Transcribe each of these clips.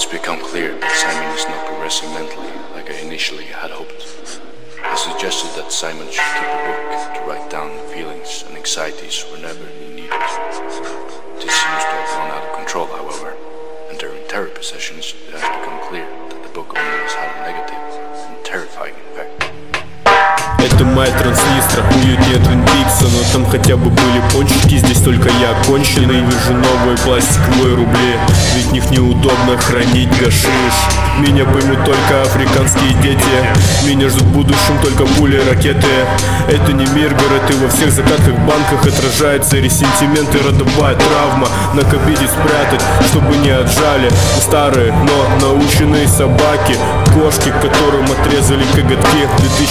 It's become clear that Simon is not progressing mentally like I initially had hoped. I suggested that Simon should keep a book to write down feelings and anxieties whenever he needed. This seems to have gone out of control, however, and during therapy sessions it has become clear that the book only has had a negative and terrifying effect. Это моя транслистра, уютнее Твин Пикса, но там хотя бы были пончики, здесь только я конченый. Вижу новые пластиковые рубли, ведь в них неудобно хранить гашиш. Меня поймут только африканские дети, меня ждут в будущем только пули, ракеты. Это не Миргород, и во всех закатных банках отражается ресентимент и родовая травма. Накопить и спрятать, чтобы не отжали старые, но наученные собаки, кошки, которым отрезали коготки.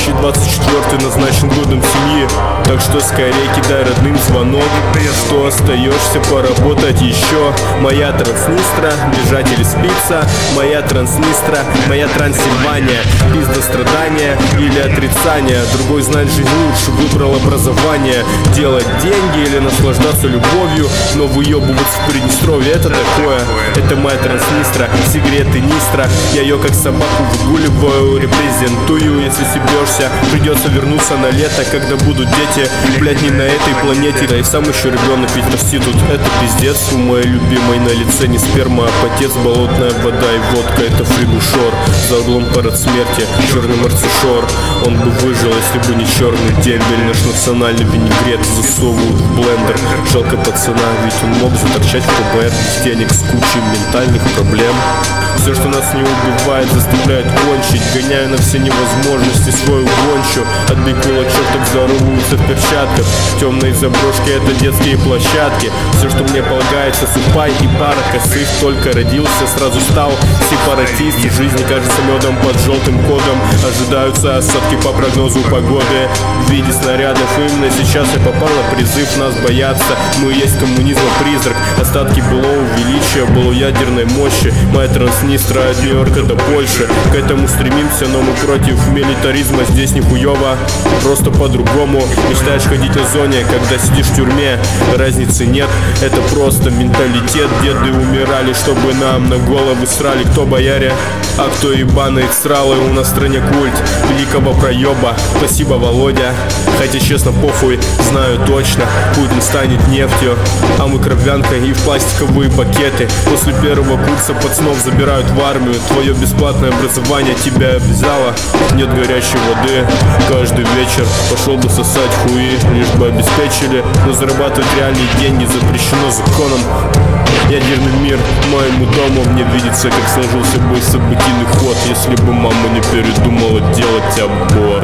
2024 назначен годом семьи, так что скорее кидай родным звонок, что остаешься поработать еще. Моя транснистра, бежать или спиться, моя транснистра, моя Трансильвания. Пизда страдания или отрицания, другой знает жизнь лучше, выбрал образование. Делать деньги или наслаждаться любовью, но выебываться в Приднестровье — это такое. Это моя транснистра, сигареты Нистра. Я ее как собаку выгуливаю, репрезентую. Если съебешься, придется вернуться на лето, когда будут дети. Блять, не на этой планете, да и сам еще ребенок, ведь проститут — это пиздец. У моей любимой на лице не сперма, а потец, болотная вода и водка — это фригушор. За углом парад смерти, черный марцишор. Он бы выжил, если бы не черный дембель. Наш национальный винегрет засовывают в блендер. Жалко пацана, ведь он мог заторчать в КБР без денег с кучей ментальных проблем. Все, что нас не убивает, заставляет кончить. Гоняю на все невозможности свою гончу. Отбей кулачок, так здороваются в перчатках. Темные заброшки — это детские площадки. Все, что мне полагается, супай и пара косых. Только родился, сразу стал сепаратист. Жизнь кажется медом под желтым кодом. Ожидаются осадки по прогнозу погоды в виде снарядов. Именно сейчас я попал на призыв нас бояться. Мы есть коммунизма призрак, остатки былого величия, полуядерной мощи. Моя транснистра от Нью-Йорка до Польши. К этому стремимся, но мы против милитаризма. Здесь не хуёво, просто по-другому. Мечтаешь ходить на зоне, когда сидишь в тюрьме. Разницы нет, это просто менталитет. Деды умирали, чтобы нам на головы срали. Кто бояре, а кто ебаные сралы. У нас в стране культ великого проеба. Спасибо, Володя. Хотя честно, похуй, знаю точно, Путин станет нефтью, а мы кровянка и в пластиковые пакеты. После первого курса пацанов забирают в армию. Твое бесплатное образование тебя обязало. Нет горячей воды каждый вечер. Пошел бы сосать хуи, лишь бы обеспечили. Но зарабатывать реальные деньги запрещено законом. Ядерный мир моему дому, мне видится, как сложился бы событийный ход, если бы мама не передумала делать аборт.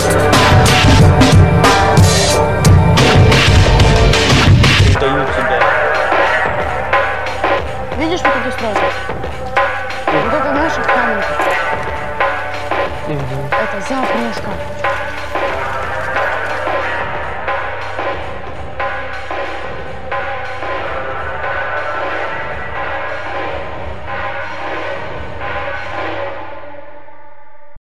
Предаю тебя. Видишь вот эту сразу? Вот это наша каменка.